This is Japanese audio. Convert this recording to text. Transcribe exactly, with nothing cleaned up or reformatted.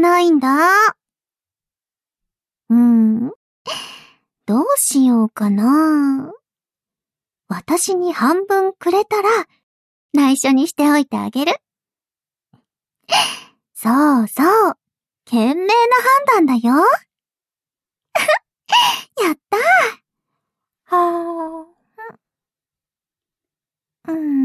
ないんだ。うーん、どうしようかな。私に半分くれたら、内緒にしておいてあげる。そうそう、賢明な判断だよ。やったー。はー。うーん。